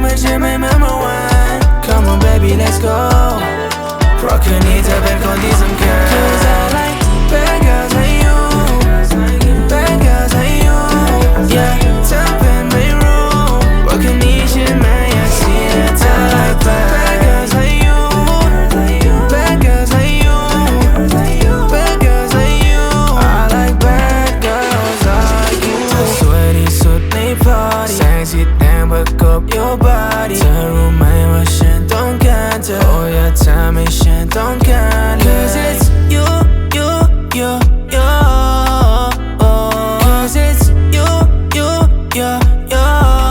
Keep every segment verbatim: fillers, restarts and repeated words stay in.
มันจะไม่เหมือนเมื่อวาน Come on baby let's go เพราะคืนนี้เธอเป็นคนที่สำคัญ Cause I like bad girls like you Bad girls like you Yeah เธอเป็นไม่รู้ว่าคืนนี้ฉันไม่อยากเสียเธอ Like bad girls like you Bad girls like you Bad girls like you I like bad girls like you เธอสวยที่สุดใน party แสงสีแดงประกบ your body เธอรู้ไหมว่าฉันต้องการเธอ Oh อย่าทำให้ฉันต้องการ Cause it's you you you you Cause it's you you you you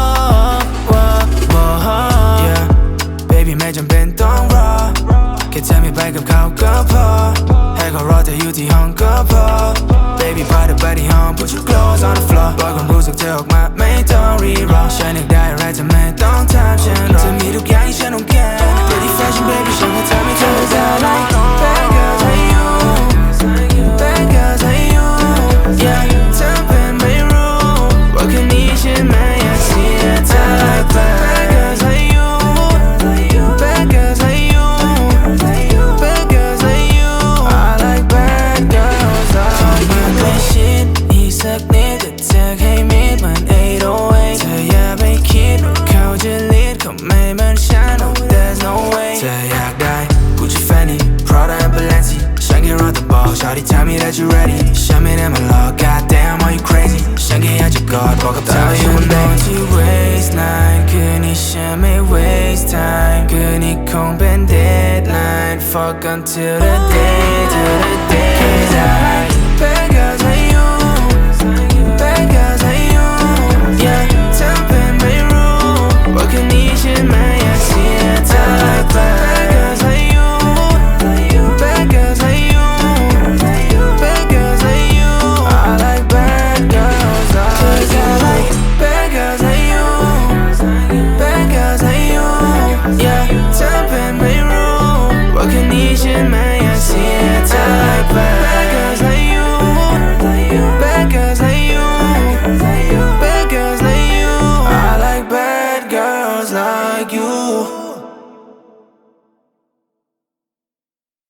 Yeah baby ไม่จำเป็นต้องรอแค่เธอไม่ไปกับเขาก็พอให้เขารอเธออยู่ที่ห้องก็พอ Baby พาเธอไปที่ห้อง Put your clothes on the floor ปล่อยความรู้สึกเธอออกมาไม่ต้องรีรอฉันอยากได้อะไรเธอไม่ต้องถามฉันหรอกเธอมีทุกอย่างที่ฉันต้องการ Pretty fashion baby ฉันก็ทำให้เธอได้ Like bad girls like you Bad girls like you Yeah เธอเป็นไม่รู้ว่าคืนนี้ฉันไม่อยากเสียเธอ Like bad girls like you Bad girls like you Bad girls like you I like bad girls like you มาใกล้ชิดอีกสักนิดแต่เธอให้มิดเหมือนeight oh eight เธออย่าไปคิดว่าเขาจะเลียดเขาไม่เหมือนฉัน Oh there's no way เธออยากได้ Gucci Fendi Prada and Balenci ฉันแค่รอแต่บอก Shawty tell me that you ready ฉันไม่ได้มาหลอก God damn are you crazy ฉันแค่อยากจะกอดบอกกับเธออยู่บนโต๊ะที่ waste night คืนนี้ฉันไม่ waste time คืนนี้คงเป็น deadline Fuck until the day till the